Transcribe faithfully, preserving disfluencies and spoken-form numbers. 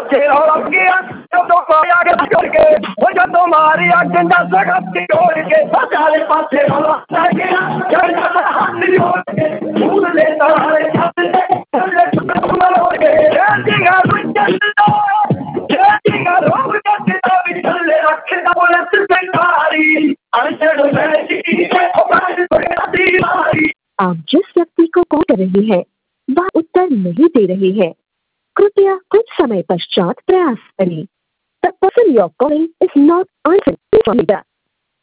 पासे लग गया तो पाया के छोड़ के वो जो तुम्हारी अगंदा सगत की छोड़ के चारे पासे लग गया चढ़ जाता हाथ जोड़ के भूल ले तारे छत ले तुम लोग के जिंगा रुचल जिंगा रोग जत्ता बिछल रखे दा बोले सरकारी अंतर में जी हमारी दीवारी। आप जिस व्यक्ति को कॉल कर रही है वह उत्तर नहीं दे रही है, कृपया कुछ समय पश्चात प्रयास करें। The person you're calling is not answering.